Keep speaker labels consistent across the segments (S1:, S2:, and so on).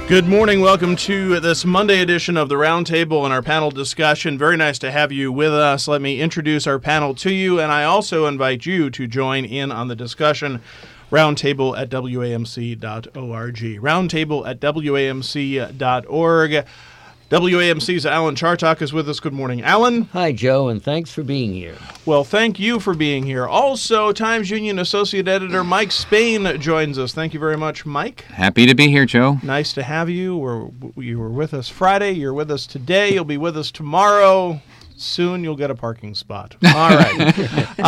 S1: Good morning. Welcome to this Monday edition of the Roundtable and our panel discussion. Very nice to have you with us. Let me introduce our panel to you, and I also invite you to join in on the discussion. Roundtable at WAMC.org. Roundtable at WAMC.org. WAMC's Alan Chartock is with us. Good morning, Alan.
S2: Hi, Joe, and thanks for being here.
S1: Well, thank you for being here. Also, Times Union Associate Editor Mike Spain joins us. Thank you very much, Mike.
S3: Happy to be here, Joe.
S1: Nice to have you. You were with us Friday. You're with us today. You'll be with us tomorrow. Soon you'll get a parking spot. All right.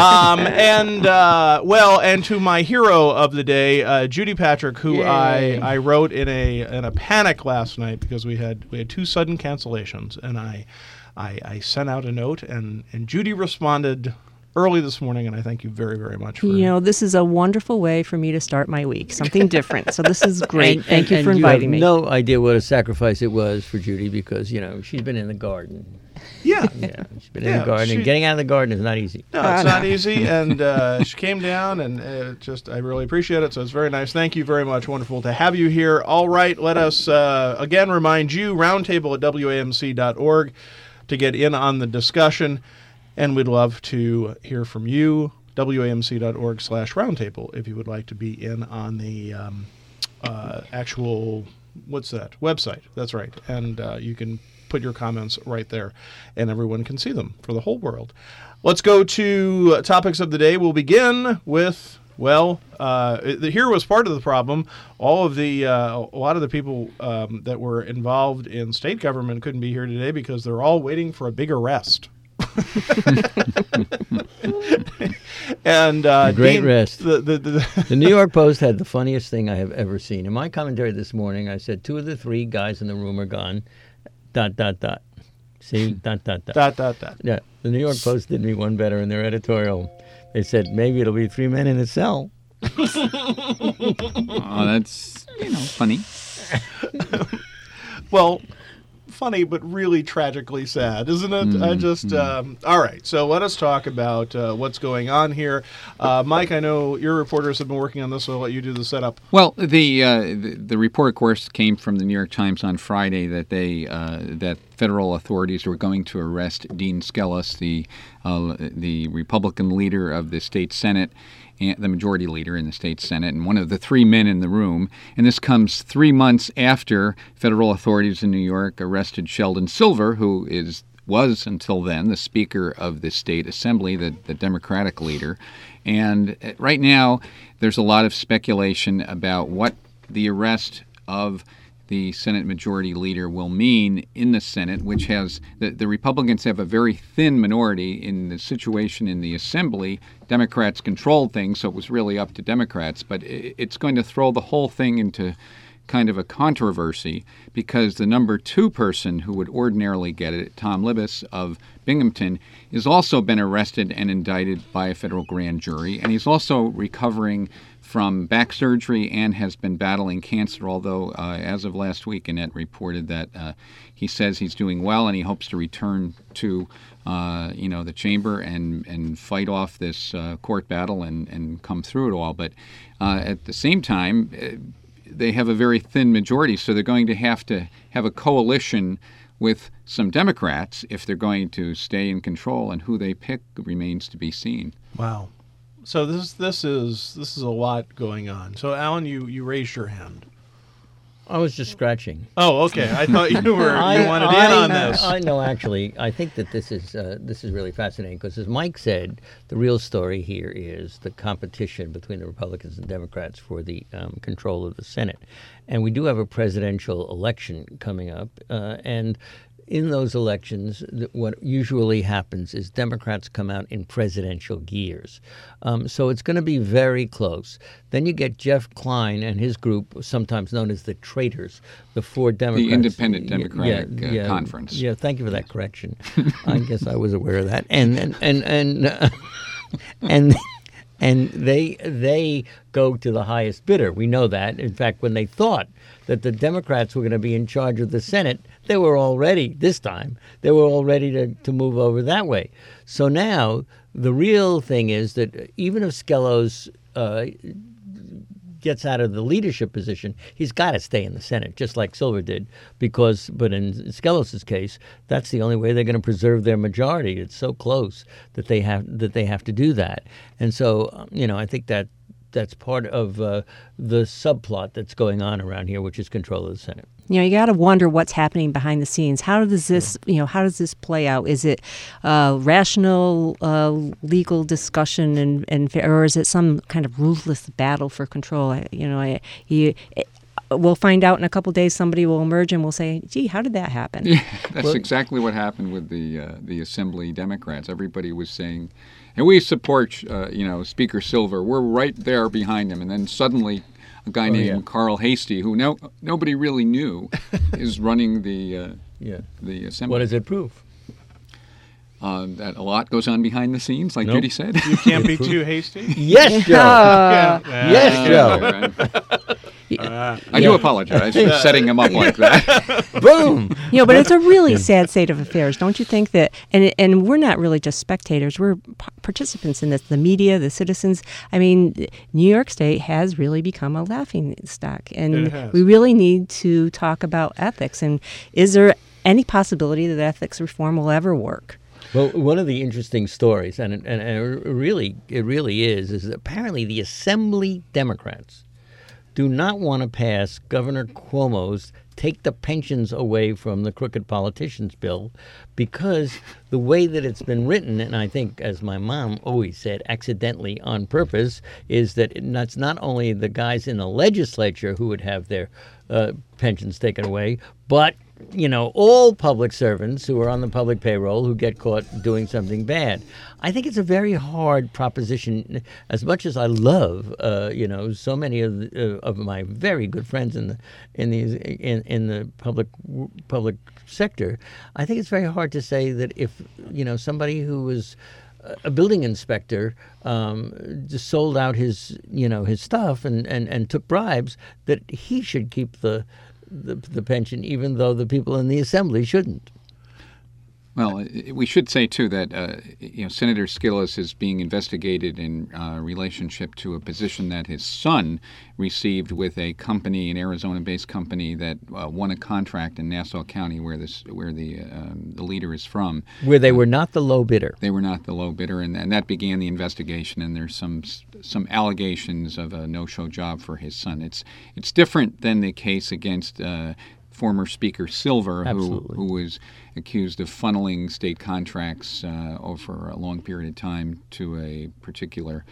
S1: And to my hero of the day, Judy Patrick, who I wrote in a panic last night because we had two sudden cancellations, and I sent out a note, and Judy responded early this morning, and I thank you very, very much for
S4: this is a wonderful way for me to start my week, something different. So this is great. Thank you for inviting me.
S2: You have no idea what a sacrifice it was for Judy because, she's been in the garden.
S1: Yeah,
S2: she's been in the garden, and getting out of the garden is not easy.
S1: No, it's not easy, and she came down, and I really appreciate it, so it's very nice. Thank you very much. Wonderful to have you here. All right, let us again remind you, roundtable at WAMC.org to get in on the discussion, and we'd love to hear from you, WAMC.org/roundtable, if you would like to be in on the actual, website. That's right, and you can put your comments right there, and everyone can see them for the whole world. Let's go to topics of the day. We'll begin with, here was part of the problem. All of a lot of the people that were involved in state government couldn't be here today because they're all waiting for a big arrest. And
S2: great rest. The New York Post had the funniest thing I have ever seen. In my commentary this morning, I said 2 of the 3 guys in the room are gone. ... See? ... Yeah, the New York Post did me one better in their editorial. They said maybe it'll be 3 men in a cell.
S3: Oh, that's funny.
S1: Well, funny, but really tragically sad, isn't it? All right, so let us talk about what's going on here. Mike, I know your reporters have been working on this, so I'll let you do the setup.
S3: Well, the report, of course, came from the New York Times on Friday that that federal authorities were going to arrest Dean Skelos, the Republican leader of the state Senate, the majority leader in the state Senate, and one of the 3 men in the room. And this comes 3 months after federal authorities in New York arrested Sheldon Silver, who was until then the Speaker of the State Assembly, the Democratic leader. And right now, there's a lot of speculation about what the arrest of the Senate Majority Leader will mean in the Senate, which has the Republicans have a very thin minority in the situation in the Assembly. Democrats controlled things, so it was really up to Democrats. But it's going to throw the whole thing into kind of a controversy because the number 2 person who would ordinarily get it, Tom Libous of Binghamton, has also been arrested and indicted by a federal grand jury. And he's also recovering from back surgery and has been battling cancer, although as of last week, Annette reported that he says he's doing well and he hopes to return to the chamber and fight off this court battle and come through it all. But at the same time, they have a very thin majority, so they're going to have a coalition with some Democrats if they're going to stay in control, and who they pick remains to be seen.
S1: Wow. So this is a lot going on. So Alan, you raised your hand.
S2: I was just scratching.
S1: Oh, okay. I thought you wanted in on this.
S2: I know. Actually, I think that this is really fascinating because, as Mike said, the real story here is the competition between the Republicans and Democrats for the control of the Senate, and we do have a presidential election coming up, and in those elections, what usually happens is Democrats come out in presidential gears. So it's going to be very close. Then you get Jeff Klein and his group, sometimes known as the Traitors, the 4 Democrats.
S3: The Independent Democratic Conference.
S2: Yeah, thank you for that correction. I guess I was aware of that. And they go to the highest bidder. We know that. In fact, when they thought that the Democrats were going to be in charge of the Senate, they were all ready to move over that way. So now the real thing is that even if Skelos gets out of the leadership position, he's got to stay in the Senate, just like Silver did. But in Skelos' case, that's the only way they're going to preserve their majority. It's so close that they have to do that. And so, I think that's part of the subplot that's going on around here, which is control of the Senate.
S4: You got to wonder what's happening behind the scenes. How does this play out? Is it rational legal discussion or is it some kind of ruthless battle for control? We'll find out in a couple of days. Somebody will emerge and will say, "Gee, how did that happen?"
S3: Yeah, that's exactly what happened with the Assembly Democrats. Everybody was saying, "And we support, Speaker Silver. We're right there behind him." And then suddenly, a guy named Carl Hastie, who nobody really knew, is running the Assembly.
S2: What does it prove?
S3: That a lot goes on behind the scenes, like Judy said.
S1: You can't be too hasty.
S2: Yes, Joe. Yes, Joe.
S3: I do apologize for setting him up like that.
S2: Boom.
S4: But it's a really sad state of affairs, don't you think? That and we're not really just spectators; we're participants in this. The media, the citizens. I mean, New York State has really become a laughing stock, and we really need to talk about ethics. And is there any possibility that ethics reform will ever work?
S2: Well, one of the interesting stories, and it really is that apparently the Assembly Democrats do not want to pass Governor Cuomo's Take the Pensions Away from the Crooked Politicians bill because the way that it's been written, and I think, as my mom always said, accidentally on purpose, is that it's not only the guys in the legislature who would have their pensions taken away, but all public servants who are on the public payroll who get caught doing something bad. I think it's a very hard proposition. As much as I love, so many of my very good friends in the public sector, I think it's very hard to say that if somebody who was a building inspector just sold out his stuff and took bribes, that he should keep the pension, even though the people in the Assembly shouldn't.
S3: Well, we should say, too, that Senator Skelos is being investigated in relationship to a position that his son received with a company, an Arizona-based company that won a contract in Nassau County where the leader is from.
S2: Where they were not the low bidder.
S3: They were not the low bidder, and that began the investigation, and there's some allegations of a no-show job for his son. It's different than the case against former Speaker Silver, who was accused of funneling state contracts over a long period of time to a particular,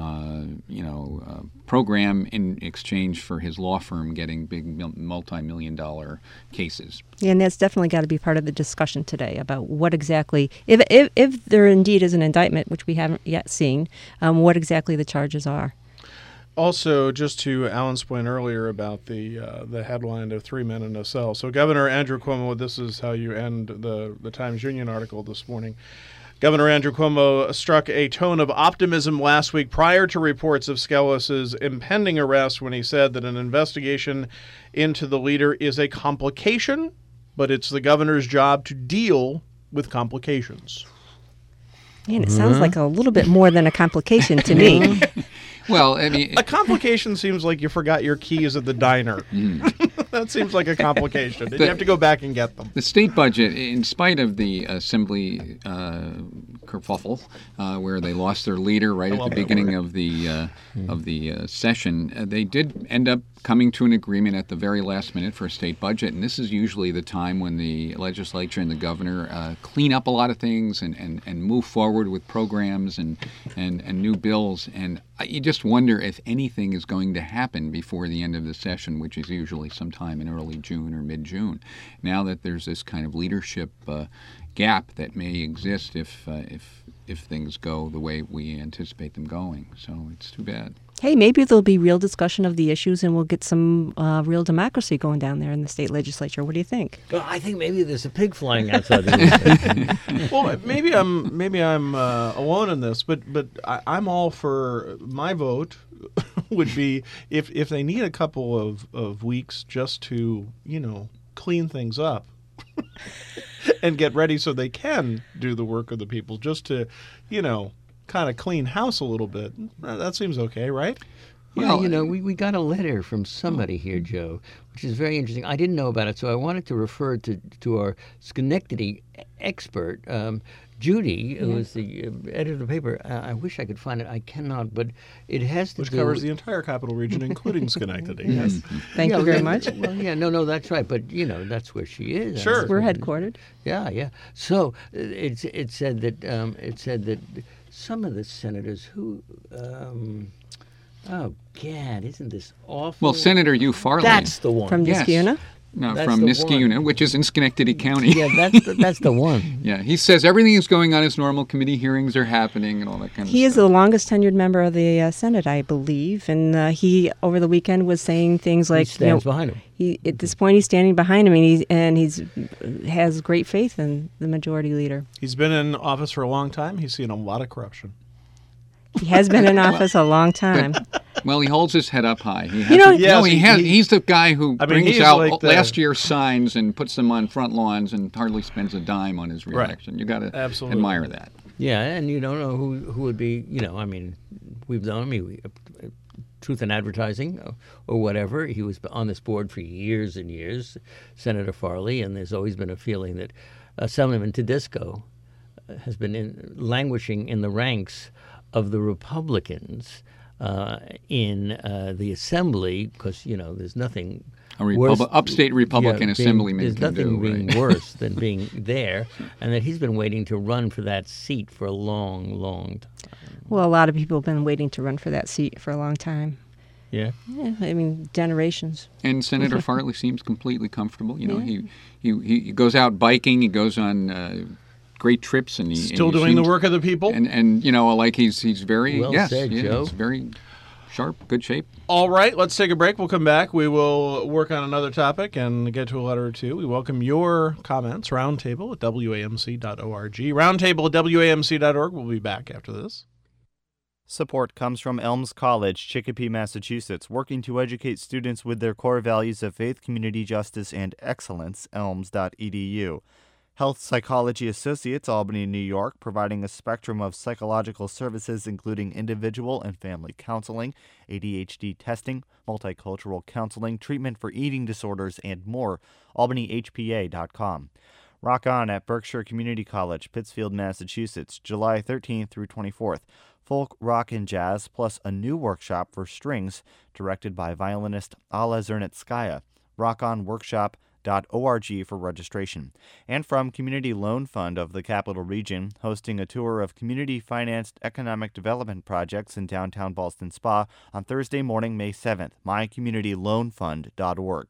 S3: program in exchange for his law firm getting big multi-million-dollar cases.
S4: Yeah, and that's definitely got to be part of the discussion today about what exactly, if there indeed is an indictment, which we haven't yet seen, what exactly the charges are.
S1: Also, just to Alan's point earlier about the headline of 3 Men in a Cell. So Governor Andrew Cuomo, this is how you end the Times Union article this morning. Governor Andrew Cuomo struck a tone of optimism last week prior to reports of Skelos' impending arrest when he said that an investigation into the leader is a complication, but it's the governor's job to deal with complications.
S4: Man, it sounds like a little bit more than a complication to me.
S3: Well, I mean,
S1: a complication seems like you forgot your keys at the diner. That seems like a complication. You have to go back and get them.
S3: The state budget, in spite of the Assembly kerfuffle, where they lost their leader right at the beginning of the session, they did end up coming to an agreement at the very last minute for a state budget. And this is usually the time when the legislature and the governor clean up a lot of things and move forward with programs and new bills. And you just wonder if anything is going to happen before the end of the session, which is usually sometime in early June or mid-June. Now that there's this kind of leadership gap that may exist if things go the way we anticipate them going. So it's too bad.
S4: Hey, maybe there'll be real discussion of the issues and we'll get some real democracy going down there in the state legislature. What do you think?
S2: Well, I think maybe there's a pig flying outside the legislature.
S1: Well, maybe I'm alone in this, but I'm all for my vote would be if they need a couple of weeks just to, clean things up and get ready so they can do the work of the people, just to, kind of clean house a little bit. That seems okay, right?
S2: Yeah, we got a letter from somebody here, Joe, which is very interesting. I didn't know about it, so I wanted to refer to our Schenectady expert, Judy, who is the editor of the paper. I wish I could find it. I cannot, but it has to
S1: Which
S2: do...
S1: covers the entire capital region, including Schenectady. Yes.
S4: Thank you very much.
S2: Well, yeah, no, that's right. But, that's where she is.
S1: Sure.
S4: We're headquartered.
S2: Yeah. So it said that some of the senators who... oh, Gad, isn't this awful?
S3: Well, Senator Hugh Farley.
S2: That's the one.
S4: From
S3: Yes.
S4: Niskayuna?
S3: No,
S2: That's
S3: from
S2: the
S3: Niskayuna, which is in Schenectady County.
S2: Yeah, that's the one.
S3: Yeah, he says everything is going on as normal. Committee hearings are happening and all that kind of
S4: He
S3: stuff.
S4: is the longest tenured member of the Senate, I believe, and he over the weekend was saying things like,
S2: He stands behind him.
S4: He at this point he's standing behind him, and he's has great faith in the majority leader.
S1: He's been in office for a long time. He's seen a lot of corruption.
S4: He has been in office a long time.
S3: Well, he holds his head up high. He
S4: You know-
S3: hasn't-
S1: Yes,
S3: no,
S1: he-
S3: he's the guy who
S1: I mean,
S3: brings
S1: he's
S3: out
S1: like the-
S3: last year's signs and puts them on front lawns and hardly spends a dime on his reelection. You got to
S1: Absolutely.
S3: admire that.
S2: Yeah, and you don't know who would be, we've known him, Truth in Advertising or whatever. He was on this board for years and years, Senator Farley, and there's always been a feeling that Assemblyman Tedesco has been languishing in the ranks of the Republicans in the Assembly because, there's nothing worse.
S3: Upstate Republican assemblyman
S2: There's
S3: can
S2: nothing
S3: do,
S2: being
S3: right?
S2: worse than being there, and that he's been waiting to run for that seat for a long, long time.
S4: Well, a lot of people have been waiting to run for that seat for a long time.
S2: Yeah.
S4: Yeah, I mean, generations.
S3: And Senator Farley seems completely comfortable. He goes out biking. He goes on great trips, and he
S1: Still
S3: and he
S1: doing the
S3: seems-
S1: work of the people.
S3: And like he's very
S2: Well said, Joe.
S3: he's very sharp, good shape.
S1: All right, let's take a break. We'll come back. We will work on another topic and get to a letter or two. We welcome your comments. Roundtable at WAMC.org. Roundtable at WAMC.org. We'll be back after this.
S5: Support comes from Elms College, Chicopee, Massachusetts, working to educate students with their core values of faith, community justice, and excellence, elms.edu. Health Psychology Associates, Albany, New York, providing a spectrum of psychological services including individual and family counseling, ADHD testing, multicultural counseling, treatment for eating disorders, and more. AlbanyHPA.com. Rock On at Berkshire Community College, Pittsfield, Massachusetts, July 13th through 24th. Folk, rock, and jazz, plus a new workshop for strings directed by violinist Alla Zernitskaya. rockonworkshop.org for registration. And from Community Loan Fund of the Capital Region, hosting a tour of community-financed economic development projects in downtown Ballston Spa on Thursday morning, May 7th. mycommunityloanfund.org.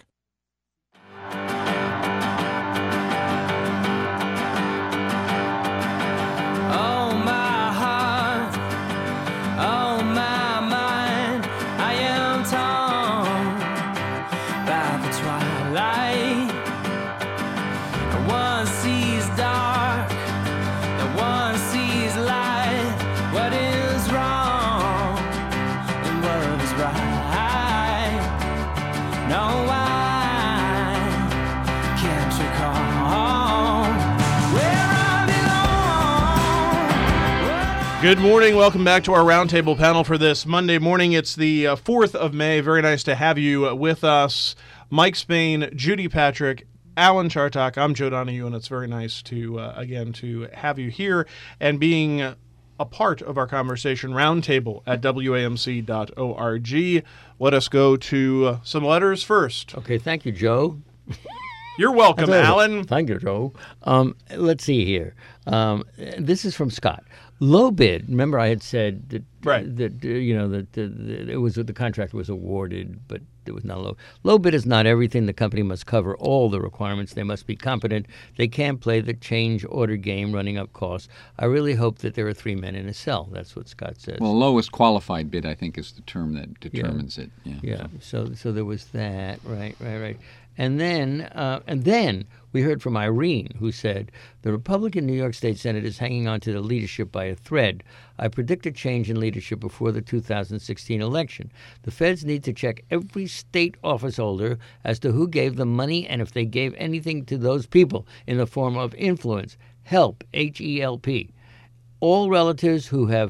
S1: Good morning. Welcome back to our roundtable panel for this Monday morning. It's the 4th of May. Very nice to have you with us. Mike Spain, Judy Patrick, Alan Chartok. I'm Joe Donahue, and it's very nice to, again, to have you here and being a part of our conversation. Roundtable at WAMC.org. Let us go to some letters first.
S2: Okay, thank you, Joe.
S1: You're welcome, Alan.
S2: Thank you, Joe. Let's see here. This is from Scott. Low bid. Remember, I had said that that it was the contract was awarded, but it was not low. Low bid is not everything. The company must cover all the requirements. They must be competent. They can't play the change order game, running up costs. I really hope that there are 3 men in a cell. That's what Scott says.
S3: Well, lowest qualified bid, I think, is the term that determines it.
S2: Yeah. So there was that. Right. And then we heard from Irene, who said, the Republican New York State Senate is hanging on to the leadership by a thread. I predict a change in leadership before the 2016 election. The feds need to check every state office holder as to who gave them money and if they gave anything to those people in the form of influence, help, H-E-L-P. All relatives who have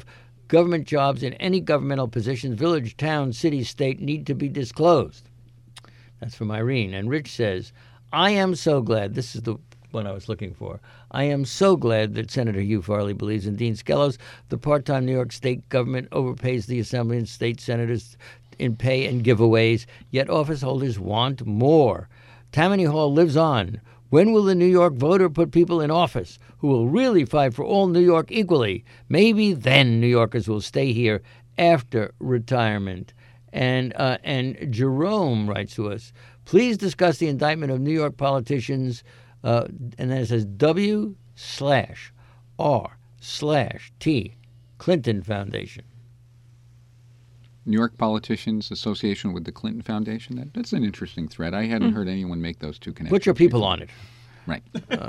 S2: government jobs in any governmental positions, village, town, city, state, need to be disclosed. That's from Irene. And Rich says, I am so glad, this is the one I was looking for, I am so glad that Senator Hugh Farley believes in Dean Skelos. The part-time New York State government overpays the Assembly and state senators in pay and giveaways, yet office holders want more. Tammany Hall lives on. When will the New York voter put people in office who will really fight for all New York equally? Maybe then New Yorkers will stay here after retirement. And Jerome writes to us, please discuss the indictment of New York politicians, and then it says W/R/T Clinton Foundation.
S3: New York Politicians Association with the Clinton Foundation. That's an interesting thread. I hadn't heard anyone make those two connections.
S2: Put your people on it.
S3: Right.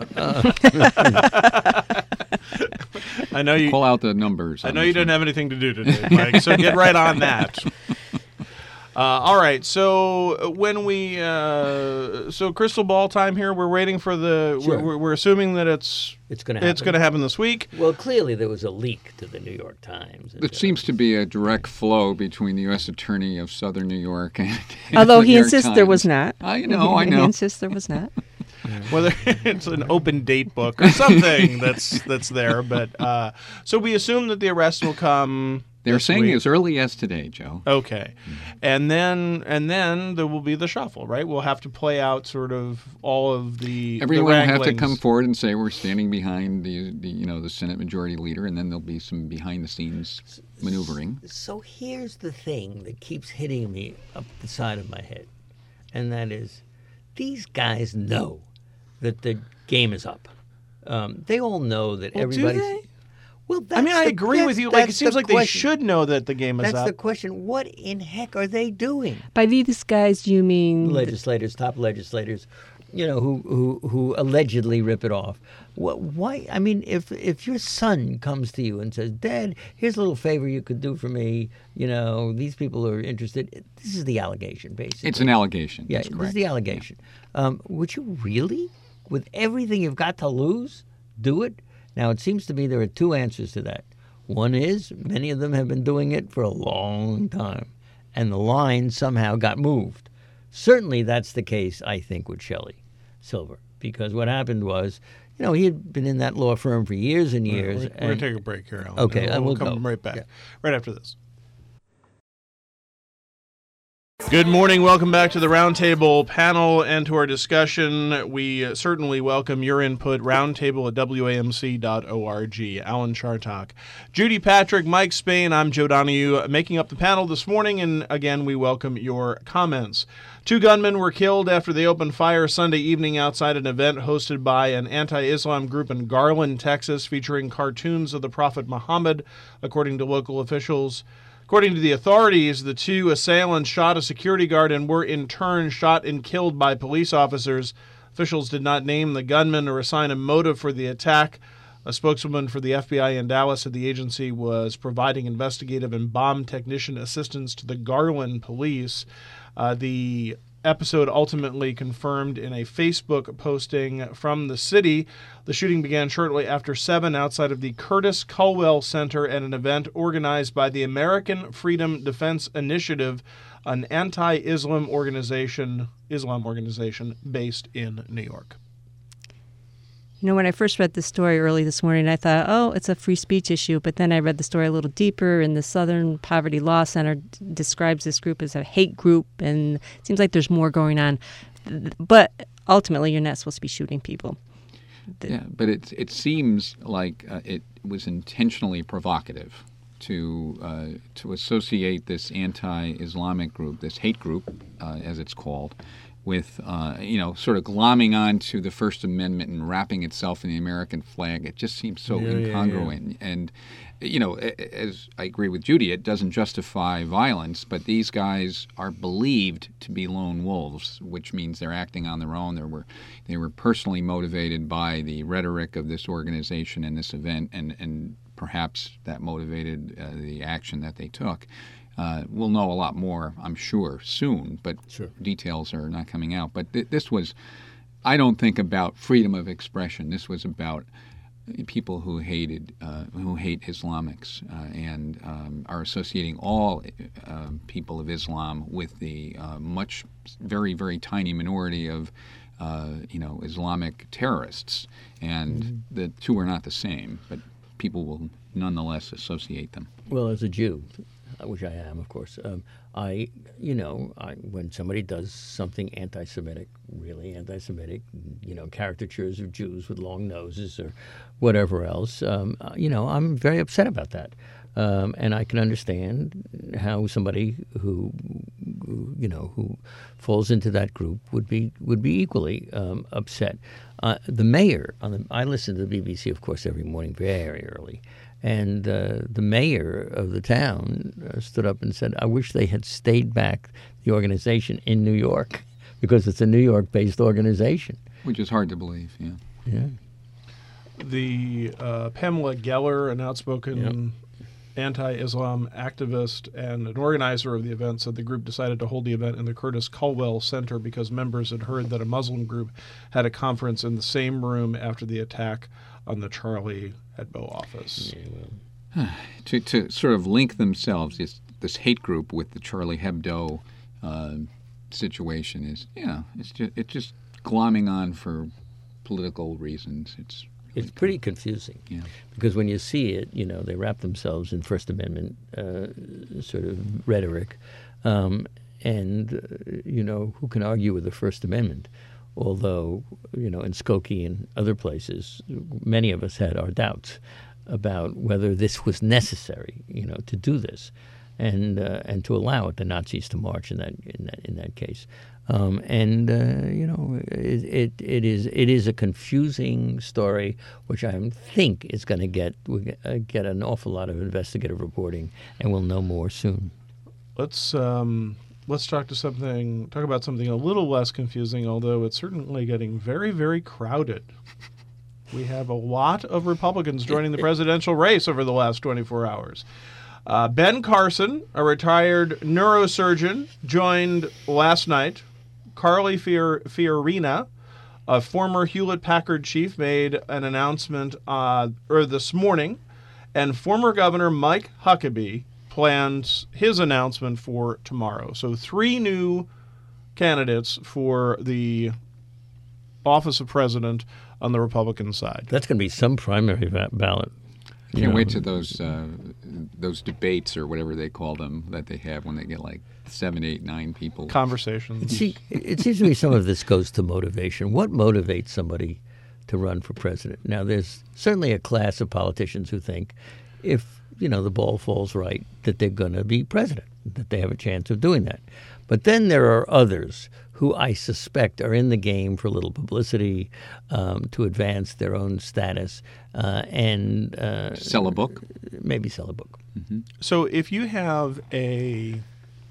S1: I know you
S3: call out the numbers.
S1: I know you didn't have anything to do today, Mike, so get right on that. All right, so when we so crystal ball time here, we're waiting for the.
S2: Sure.
S1: We're assuming that it's
S2: going to happen.
S1: It's going to happen this week.
S2: Well, clearly there was a leak to the New York Times.
S3: It seems to be a direct flow between the U.S. Attorney of Southern New York and
S4: although
S3: the
S4: he
S3: New York
S4: insists
S3: Times.
S4: there was not.
S3: I know.
S4: He insists there was not.
S1: Whether it's an open date book or something that's there, but so we assume that the arrest will come.
S3: They're saying
S1: week.
S3: as early as today, Joe.
S1: Okay, and then there will be the shuffle, right? We'll have to play out sort of all of the.
S3: Everyone will have to
S1: wranglings.
S3: come forward and say we're standing behind the Senate Majority Leader, and then there'll be some behind the scenes maneuvering.
S2: So here's the thing that keeps hitting me up the side of my head, and that is, these guys know that the game is up. They all know that everybody's.
S1: Do they?
S2: Well,
S1: I mean, I agree with you. Like, it seems like they should know that the game is
S2: up. That's
S1: up.
S2: the question. What in heck are they doing?
S4: By these guys, you mean
S2: legislators, top legislators, who allegedly rip it off. Why? I mean, if your son comes to you and says, "Dad, here's a little favor you could do for me," these people are interested. This is the allegation, basically.
S3: It's an allegation.
S2: Yeah,
S3: That's correct.
S2: This is the allegation. Yeah. Would you really, with everything you've got to lose, do it? Now, it seems to me there are two answers to that. One is many of them have been doing it for a long time, and the line somehow got moved. Certainly that's the case, I think, with Shelley Silver, because what happened was, he had been in that law firm for years and years.
S1: We're going to take a break here, Alan.
S2: Okay,
S1: and we'll come right back, right after this. Good morning. Welcome back to the Roundtable panel and to our discussion. We certainly welcome your input. Roundtable at WAMC.org. Alan Chartock, Judy Patrick, Mike Spain. I'm Joe Donahue making up the panel this morning, and again, we welcome your comments. 2 gunmen were killed after they opened fire Sunday evening outside an event hosted by an anti-Islam group in Garland, Texas, featuring cartoons of the Prophet Muhammad, according to local officials. According to the authorities, the 2 assailants shot a security guard and were in turn shot and killed by police officers. Officials did not name the gunman or assign a motive for the attack. A spokeswoman for the FBI in Dallas said the agency was providing investigative and bomb technician assistance to the Garland police. The episode ultimately confirmed in a Facebook posting from the city. The shooting began shortly after 7 outside of the Curtis Culwell Center at an event organized by the American Freedom Defense Initiative, an anti-Islam organization based in New York.
S4: When I first read the story early this morning, I thought, oh, it's a free speech issue. But then I read the story a little deeper, and the Southern Poverty Law Center describes this group as a hate group, and it seems like there's more going on. But ultimately, you're not supposed to be shooting people.
S3: Yeah, but it seems like it was intentionally provocative to associate this anti-Islamic group, this hate group, as it's called, with, sort of glomming onto the First Amendment and wrapping itself in the American flag. It just seems so incongruent. Yeah. And, as I agree with Judy, it doesn't justify violence, but these guys are believed to be lone wolves, which means they're acting on their own. They were personally motivated by the rhetoric of this organization and this event, and perhaps that motivated the action that they took. We'll know a lot more, I'm sure, soon, but details are not coming out. But this was, I don't think, about freedom of expression. This was about people who hate Islamics and are associating all people of Islam with the very, very tiny minority of Islamic terrorists, and the two are not the same, but people will nonetheless associate them.
S2: Well, as a Jew, which I am, of course, when somebody does something anti-Semitic, really anti-Semitic, caricatures of Jews with long noses or whatever else, I'm very upset about that. And I can understand how somebody who falls into that group would be equally upset. The mayor, I listen to the BBC, of course, every morning very early. And the mayor of the town stood up and said, I wish they had stayed back the organization in New York, because it's a New York-based organization.
S3: Which is hard to believe, yeah.
S2: Yeah.
S1: The Pamela Geller, an outspoken anti-Islam activist and an organizer of the event, said the group decided to hold the event in the Curtis Culwell Center because members had heard that a Muslim group had a conference in the same room after the attack on the Charlie Hebdo office.
S3: Yeah, well. to sort of link themselves, this hate group, with the Charlie Hebdo situation is, it's just glomming on for political reasons.
S2: It's pretty confusing, because when you see it, they wrap themselves in First Amendment sort of rhetoric, and who can argue with the First Amendment? Although, in Skokie and other places, many of us had our doubts about whether this was necessary, to do this, and to allow the Nazis to march in that case. It is a confusing story, which I think is going to get an awful lot of investigative reporting, and we'll know more soon.
S1: Let's talk about something a little less confusing, although it's certainly getting very, very crowded. We have a lot of Republicans joining the presidential race over the last 24 hours. Ben Carson, a retired neurosurgeon, joined last night. Carly Fiorina, a former Hewlett-Packard chief, made an announcement this morning, and former Governor Mike Huckabee plans his announcement for tomorrow. So 3 new candidates for the office of president on the Republican side.
S2: That's going to be some primary ballot.
S3: Can't wait to those debates, or whatever they call them, that they have when they get like 7, 8, 9 people.
S1: Conversations.
S2: See, it seems to me some of this goes to motivation. What motivates somebody to run for president? Now, there's certainly a class of politicians who think if the ball falls right, that they're going to be president, that they have a chance of doing that. But then there are others who I suspect are in the game for a little publicity, to advance their own status, and
S3: sell a book.
S2: Maybe sell a book.
S3: Mm-hmm.
S1: So if you have a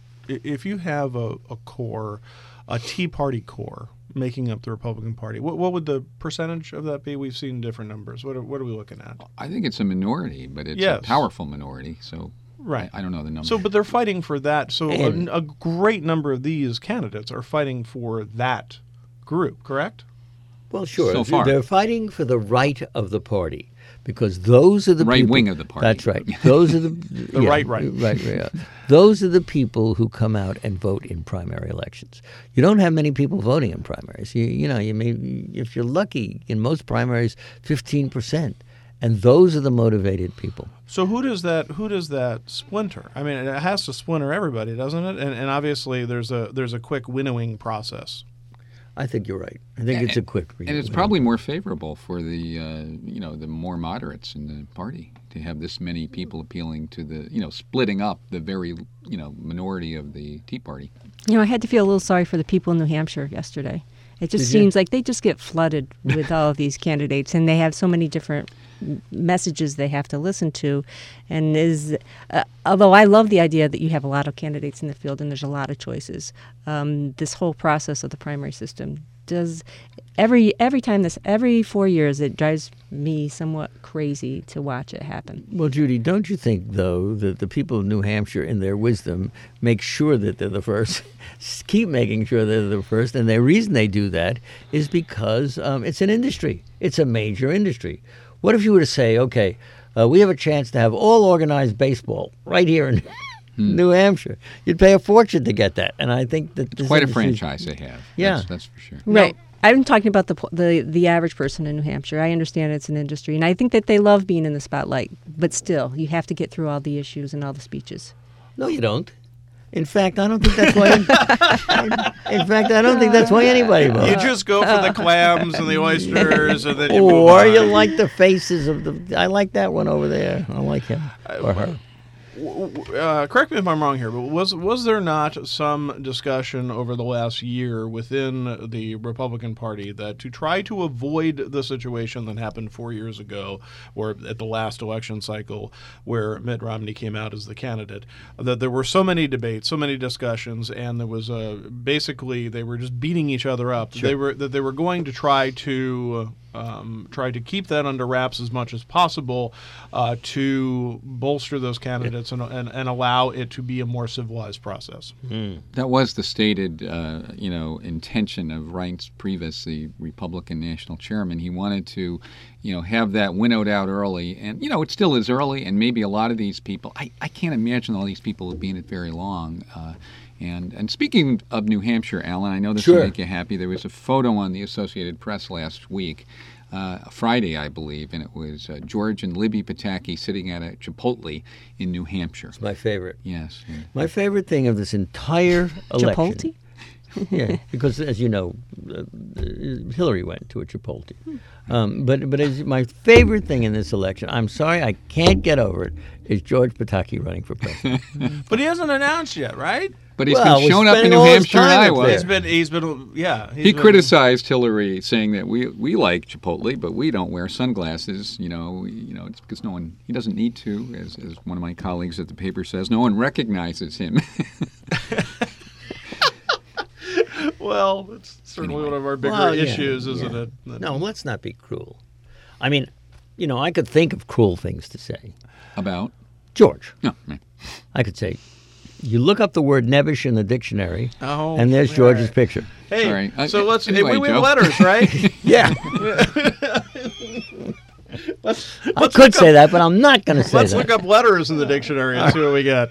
S1: core, a Tea Party core making up the Republican Party, what would the percentage of that be? We've seen different numbers. What are we looking at?
S3: I think it's a minority, but it's a powerful minority. So
S1: right.
S3: I don't know the number.
S1: So, but they're fighting for that. So a great number of these candidates are fighting for that group, correct?
S2: Well, sure.
S3: So far.
S2: They're fighting for the right of the party, because those are the
S3: right
S2: people,
S3: wing of the party.
S2: That's right. Those are the
S1: right.
S2: Right. Those are the people who come out and vote in primary elections. You don't have many people voting in primaries. You may, if you're lucky, in most primaries, 15%, and those are the motivated people.
S1: So who does that splinter? I mean, it has to splinter everybody, doesn't it? And obviously there's a quick winnowing process.
S2: I think you're right. I think it's a quick read.
S3: And it's probably more favorable for the the more moderates in the party to have this many people appealing to the splitting up the very minority of the Tea Party.
S4: I had to feel a little sorry for the people in New Hampshire yesterday. It just seems like they just get flooded with all of these candidates, and they have so many different messages they have to listen to. And although I love the idea that you have a lot of candidates in the field and there's a lot of choices, this whole process of the primary system does every 4 years, it drives me somewhat crazy to watch it happen.
S2: Well, Judy, don't you think, though, that the people of New Hampshire, in their wisdom, make sure that they're the first, keep making sure they're the first, and the reason they do that is because it's an industry. It's a major industry. What if you were to say, okay, we have a chance to have all organized baseball right here in New Hampshire? You'd pay a fortune to get that, and I think that this
S3: Quite a
S2: industry-
S3: franchise they have.
S2: Yeah.
S3: That's for sure.
S4: Right. I'm talking about the average person in New Hampshire. I understand it's an industry, and I think that they love being in the spotlight. But still, you have to get through all the issues and all the speeches.
S2: No, you don't. In fact, I don't think that's why. In fact, I don't think that's why anybody votes.
S1: You just go for the clams and the oysters, and then you move
S2: Or
S1: on.
S2: you like the faces of the. I like that one over there. I like him or her.
S1: Correct me if I'm wrong here, but was there not some discussion over the last year within the Republican Party that to try to avoid the situation that happened 4 years ago, or at the last election cycle, where Mitt Romney came out as the candidate, that there were so many debates, so many discussions, and there was basically they were just beating each other up.
S2: Sure.
S1: They were going to try to keep that under wraps as much as possible to bolster those candidates and allow it to be a more civilized process.
S3: That was the stated, intention of Reince Priebus, the Republican national chairman. He wanted to, have that winnowed out early, and it still is early. And maybe a lot of these people, I can't imagine all these people have been in it very long. And speaking of New Hampshire, Alan, I know this will make you happy. There was a photo on the Associated Press last week, Friday, I believe, and it was George and Libby Pataki sitting at a Chipotle in New Hampshire.
S2: It's my favorite.
S3: Yes. Yeah.
S2: My favorite thing of this entire election.
S4: Chipotle?
S2: Yeah, because as you know, Hillary went to a Chipotle. But as my favorite thing in this election, I'm sorry, I can't get over it, is George Pataki running for president.
S1: But he hasn't announced yet, right?
S3: But he's
S2: Well,
S3: been showing
S2: we're
S3: up in
S2: spending
S3: New
S2: all his
S3: Hampshire and
S2: time up
S3: Iowa.
S2: there.
S1: He's been
S3: He criticized Hillary, saying that we like Chipotle, but we don't wear sunglasses. It's because he doesn't need to, as one of my colleagues at the paper says. No one recognizes him.
S1: Well, it's certainly one of our bigger
S2: Well, yeah,
S1: issues, isn't
S2: yeah.
S1: it?
S2: No, let's not be cruel. I mean, I could think of cruel things to say.
S3: About?
S2: George,
S3: No, man.
S2: I could say, you look up the word nebbish in the dictionary,
S1: Oh,
S2: and there's
S1: all
S2: George's
S1: right.
S2: picture.
S1: Hey,
S3: Sorry.
S1: so let's.
S3: Anyway,
S1: we have
S3: Joe.
S1: letters, right?
S2: Yeah,
S1: let's
S2: I could say that, but I'm not going to say
S1: Let's
S2: that.
S1: look up letters in the dictionary and see what we get.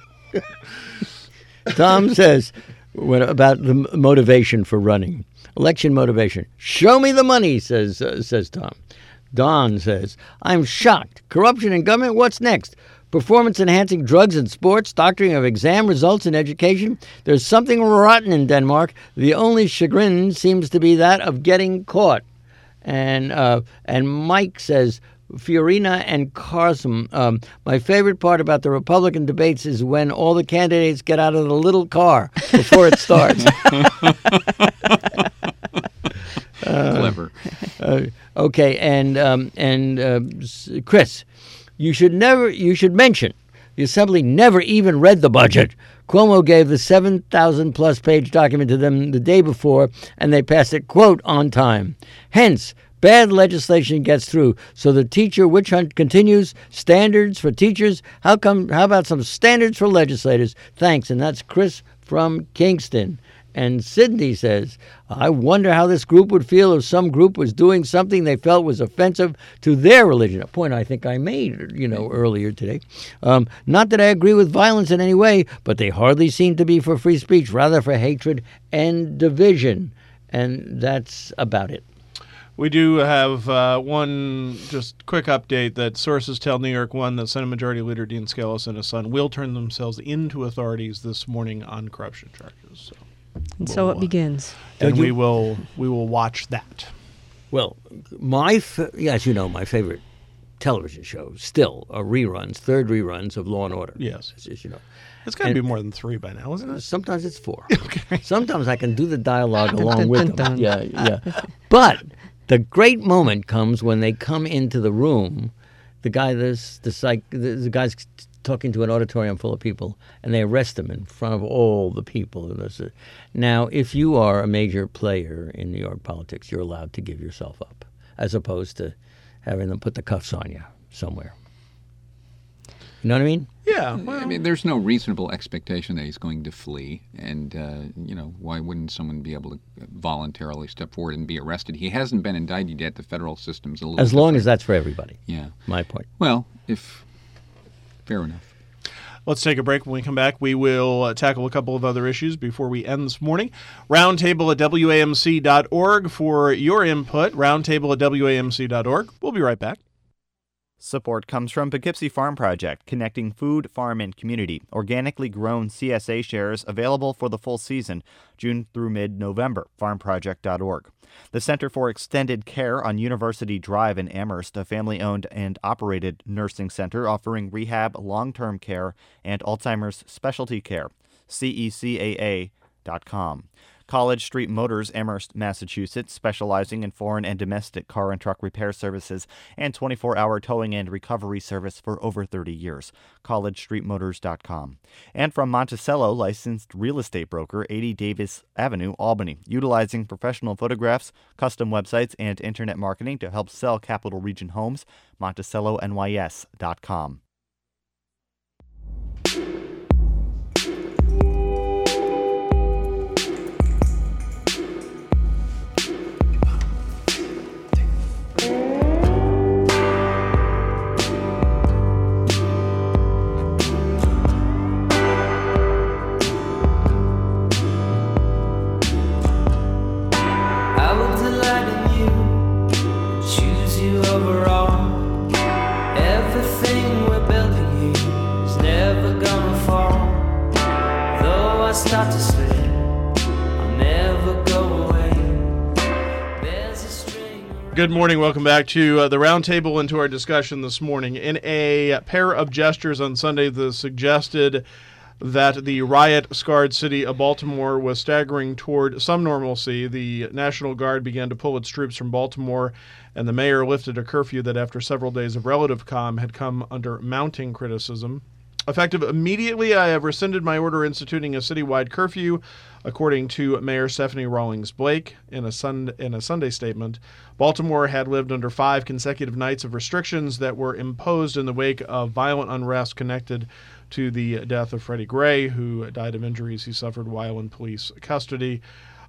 S2: Tom says about the motivation for running. Election motivation. Show me the money, says Tom. Don says, I'm shocked. Corruption in government, what's next? Performance-enhancing drugs in sports, doctoring of exam results in education. There's something rotten in Denmark. The only chagrin seems to be that of getting caught. And Mike says, Fiorina and Carson, my favorite part about the Republican debates is when all the candidates get out of the little car before it starts.
S3: Clever.
S2: Okay, and Chris, you should mention the Assembly never even read the budget. Cuomo gave the 7,000-plus page document to them the day before, and they passed it, quote, on time. Hence, bad legislation gets through. So the teacher witch hunt continues. Standards for teachers. How about some standards for legislators? Thanks. And that's Chris from Kingston. And Sydney says, I wonder how this group would feel if some group was doing something they felt was offensive to their religion. A point I think I made, earlier today. Not that I agree with violence in any way, but they hardly seem to be for free speech, rather for hatred and division. And that's about it.
S1: We do have one just quick update that sources tell New York One that Senate Majority Leader Dean Skelos and his son will turn themselves into authorities this morning on corruption charges.
S4: And so it begins.
S1: And we will watch that.
S2: Well, as you know, my favorite television show still are third reruns of Law and Order.
S1: Yes.
S2: As you know.
S1: It's got to be more than 3 by now, isn't it?
S2: Sometimes it's 4. Okay. Sometimes I can do the dialogue along
S4: dun,
S2: with
S4: dun,
S2: them.
S4: dun.
S2: Yeah. But the great moment comes when they come into the room. The guy's talking to an auditorium full of people, and they arrest him in front of all the people. Now, if you are a major player in New York politics, you're allowed to give yourself up, as opposed to having them put the cuffs on you somewhere. You know what I mean?
S1: Yeah. Well,
S3: I mean, there's no reasonable expectation that he's going to flee, and why wouldn't someone be able to voluntarily step forward and be arrested? He hasn't been indicted yet. The federal system's a little
S2: As long
S3: different.
S2: as that's for everybody.
S3: Yeah.
S2: My point.
S3: Well, fair enough.
S1: let's take a break. When we come back, we will tackle a couple of other issues before we end this morning. Roundtable at WAMC.org for your input. Roundtable at WAMC.org. We'll be right back.
S5: Support comes from Poughkeepsie Farm Project, connecting food, farm, and community. Organically grown CSA shares available for the full season, June through mid-November, farmproject.org. The Center for Extended Care on University Drive in Amherst, a family-owned and operated nursing center offering rehab, long-term care, and Alzheimer's specialty care, CECAA.com. College Street Motors, Amherst, Massachusetts, specializing in foreign and domestic car and truck repair services and 24-hour towing and recovery service for over 30 years. collegestreetmotors.com. And from Monticello, licensed real estate broker, 80 Davis Avenue, Albany, utilizing professional photographs, custom websites, and internet marketing to help sell Capital Region homes, MonticelloNYS.com.
S6: Start to slip, I'll never go away. There's a string.
S1: Good morning. Welcome back to the Roundtable and to our discussion this morning. In a pair of gestures on Sunday that suggested that the riot-scarred city of Baltimore was staggering toward some normalcy, the National Guard began to pull its troops from Baltimore, and the mayor lifted a curfew that, after several days of relative calm, had come under mounting criticism. Effective immediately, I have rescinded my order instituting a citywide curfew, according to Mayor Stephanie Rawlings Blake in a Sunday statement. Baltimore had lived under 5 consecutive nights of restrictions that were imposed in the wake of violent unrest connected to the death of Freddie Gray, who died of injuries he suffered while in police custody.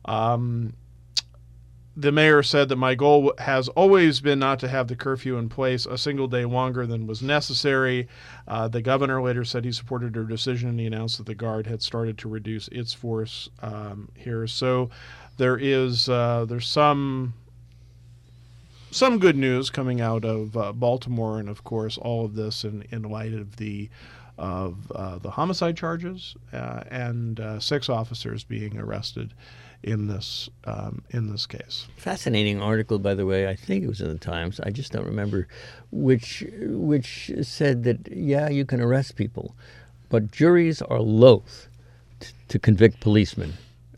S1: The mayor said that my goal has always been not to have the curfew in place a single day longer than was necessary. The governor later said he supported her decision, and he announced that the Guard had started to reduce its force here. So there's some good news coming out of Baltimore, and of course all of this in light of the homicide charges and 6 officers being arrested in this case.
S2: Fascinating article, by the way. I think it was in the Times. I just don't remember which said that you can arrest people, but juries are loath to convict policemen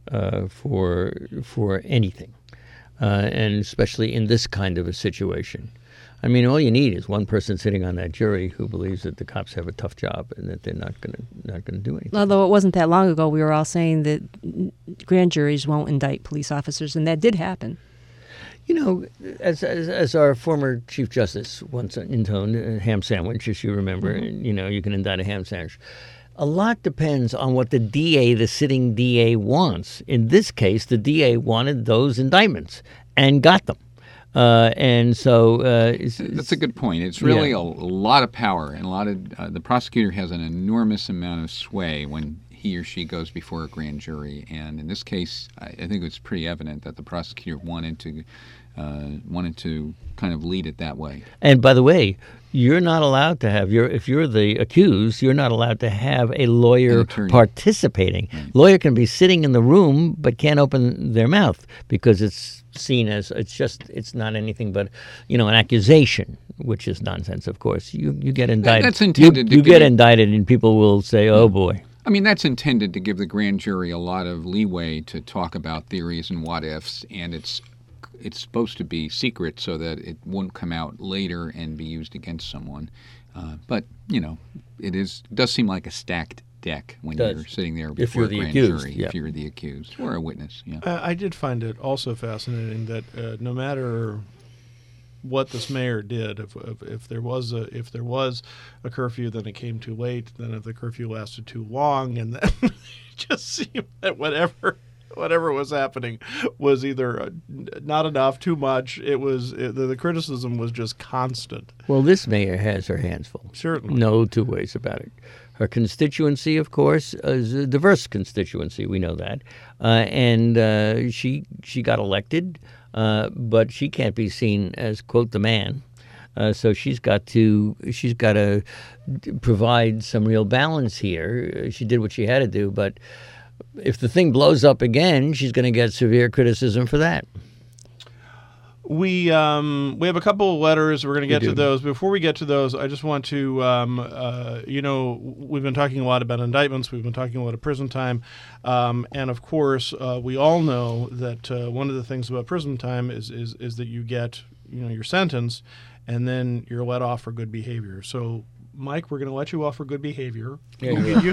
S2: for anything, and especially in this kind of a situation. I mean, all you need is one person sitting on that jury who believes that the cops have a tough job and that they're not going to do anything.
S4: Although it wasn't that long ago, we were all saying that grand juries won't indict police officers, and that did happen.
S2: You know, as our former Chief Justice once intoned, a ham sandwich, as you remember, you can indict a ham sandwich. A lot depends on what the sitting DA wants. In this case, the DA wanted those indictments and got them. And so
S3: that's a good point. It's really a lot of power, and a lot of the prosecutor has an enormous amount of sway when he or she goes before a grand jury. And in this case, I think it's pretty evident that the prosecutor wanted to kind of lead it that way.
S2: And by the way, you're not allowed to have if you're the accused, you're not allowed to have a lawyer participating. Right. Lawyer can be sitting in the room but can't open their mouth because it's seen as it's not anything but an accusation, which is nonsense. Of course, you get indicted.
S3: That's intended.
S2: You get indicted, and people will say, "Oh boy."
S3: I mean, that's intended to give the grand jury a lot of leeway to talk about theories and what ifs, and it's supposed to be secret so that it won't come out later and be used against someone. But it does seem like a stacked deck when you're sitting there before a grand jury. If you're the accused or a witness. Yeah.
S1: I did find it also fascinating that no matter what this mayor did. If there was a curfew, then it came too late. Then if the curfew lasted too long, and then it just seemed that whatever was happening was either not enough, too much. The criticism was just constant.
S2: Well, this mayor has her hands full.
S1: Certainly.
S2: No two ways about it. Her constituency, of course, is a diverse constituency. We know that. And she got elected, but she can't be seen as, quote, the man. So she's got to provide some real balance here. She did what she had to do, but if the thing blows up again, she's going to get severe criticism for that.
S1: We have a couple of letters. We're going to get to those. Before we get to those, I just want to, we've been talking a lot about indictments. We've been talking a lot of prison time. And, of course, we all know that one of the things about prison time is that you get, your sentence, and then you're let off for good behavior. So, Mike, we're going to let you off for good behavior.
S2: Yeah,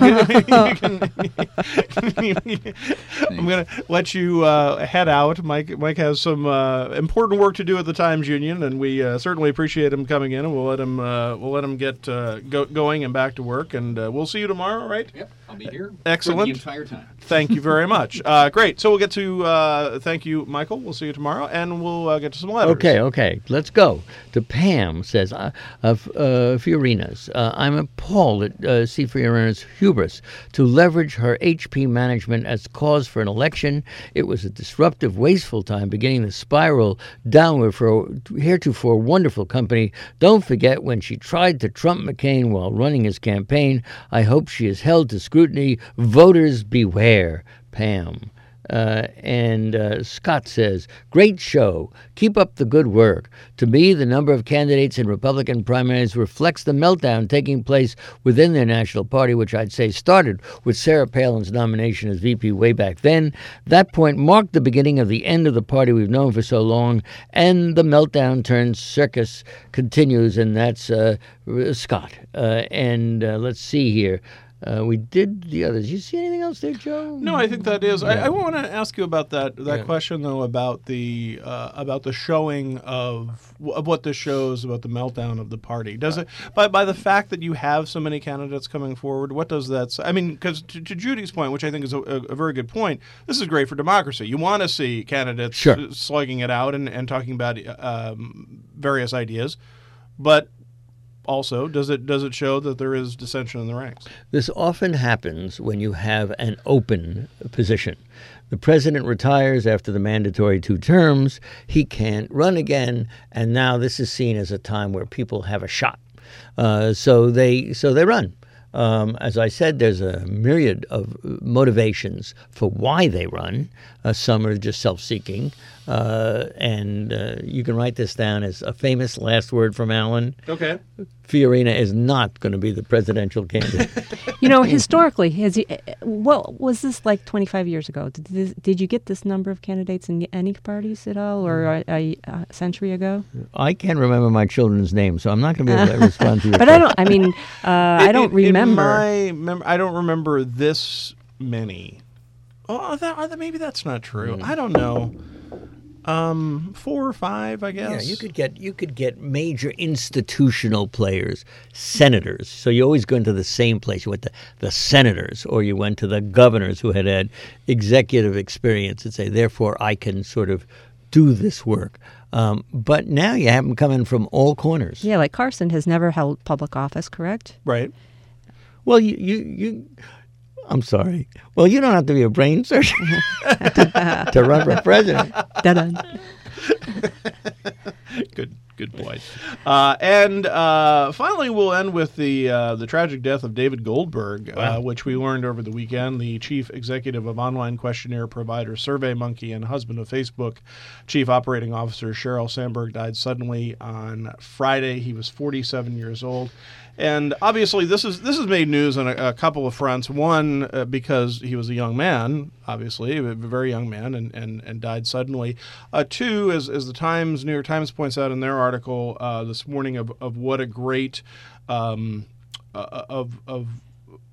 S1: I'm going to let you head out. Mike has some important work to do at the Times Union, and we certainly appreciate him coming in. And we'll let him get going and back to work. And we'll see you tomorrow, right?
S3: Yep, I'll be here.
S1: Excellent.
S3: For the entire time.
S1: Thank you very much. Great. So we'll get to thank you, Michael. We'll see you tomorrow, and we'll get to some letters.
S2: Okay. Let's go. To Pam says, Fiorina's. I'm appalled at C. Fiorina's hubris to leverage her HP management as cause for an election. It was a disruptive, wasteful time, beginning to spiral downward for a heretofore wonderful company. Don't forget when she tried to trump McCain while running his campaign. I hope she is held to scrutiny. Voters beware. Pam. And Scott says, great show. Keep up the good work. To me, the number of candidates in Republican primaries reflects the meltdown taking place within their national party, which I'd say started with Sarah Palin's nomination as VP way back then. That point marked the beginning of the end of the party we've known for so long, and the meltdown turns circus continues, and that's Scott. Let's see here. We did the others. You see anything else there, Joe?
S1: No, I think that is. Yeah. I want to ask you about that question though about the showing of what this shows about the meltdown of the party. Does it by the fact that you have so many candidates coming forward? What does that say? I mean, because to Judy's point, which I think is a very good point, this is great for democracy. You want to see candidates slugging it out and talking about various ideas, but also, does it show that there is dissension in the ranks?
S2: This often happens when you have an open position. The president retires after the mandatory 2 terms. He can't run again, and now this is seen as a time where people have a shot. So they run. As I said, there's a myriad of motivations for why they run. Some are just self-seeking. And you can write this down as a famous last word from Alan.
S1: Okay.
S2: Fiorina is not going to be the presidential candidate.
S4: Historically, was this like 25 years ago? Did you get this number of candidates in any parties at all, or a century ago?
S2: I can't remember my children's names, so I'm not going to be able to respond to your
S4: But
S2: question.
S4: I don't remember.
S1: I don't remember this many. Oh, maybe that's not true. I don't know. 4 or 5, I guess.
S2: Yeah, you could get major institutional players, senators. So you always go into the same place. You went to the senators, or you went to the governors who had executive experience and say, therefore, I can sort of do this work. But now you have them coming from all corners.
S4: Yeah, like Carson has never held public office, correct?
S1: Right.
S2: Well, you I'm sorry. Well, you don't have to be a brain surgeon to run for president.
S4: Da-dun.
S1: Good point. And finally, we'll end with the tragic death of David Goldberg, which we learned over the weekend. The chief executive of online questionnaire provider SurveyMonkey and husband of Facebook chief operating officer Sheryl Sandberg died suddenly on Friday. He was 47 years old. And obviously, this has made news on a couple of fronts. One, because he was a young man, obviously, a very young man, and died suddenly. 2, as the New York Times points out in their article this morning, of what a great of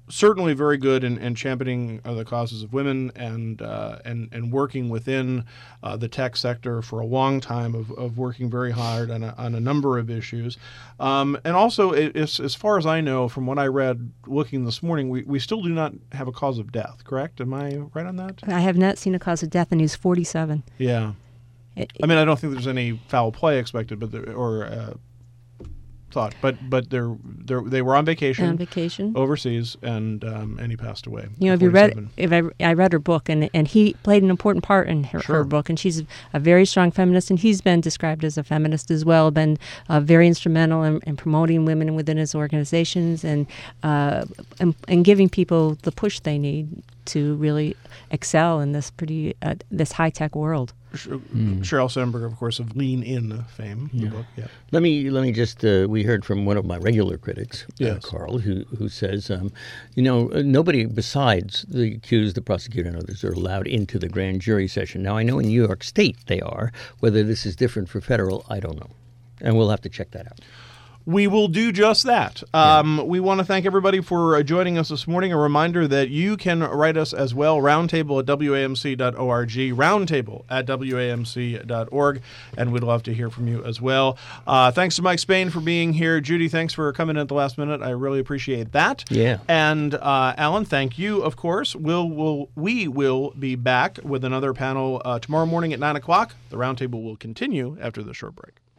S1: certainly very good in championing the causes of women and working within the tech sector for a long time of working very hard on a number of issues. And also, as far as I know, from what I read looking this morning, we still do not have a cause of death, correct? Am I right on that?
S4: I have not seen a cause of death, and he's 47.
S1: Yeah. I mean, I don't think there's any foul play expected, thought, but they were on vacation, overseas, and he passed away.
S4: You know, I read her book, and he played an important part in her book, and she's a very strong feminist, and he's been described as a feminist as well, been very instrumental in promoting women within his organizations and giving people the push they need to really excel in this this high-tech world.
S1: Sheryl Sandberg, of course, of Lean In fame. The book. Yeah.
S2: Let me just. We heard from one of my regular critics,
S1: yes.
S2: Carl, who says, nobody besides the accused, the prosecutor, and others are allowed into the grand jury session. Now, I know in New York State they are. Whether this is different for federal, I don't know, and we'll have to check that out.
S1: We will do just that. We want to thank everybody for joining us this morning. A reminder that you can write us as well, roundtable at WAMC.org, roundtable at WAMC.org, and we'd love to hear from you as well. Thanks to Mike Spain for being here. Judy, thanks for coming in at the last minute. I really appreciate that.
S2: Yeah.
S1: And Alan, thank you, of course. We will be back with another panel tomorrow morning at 9 o'clock. The roundtable will continue after the short break.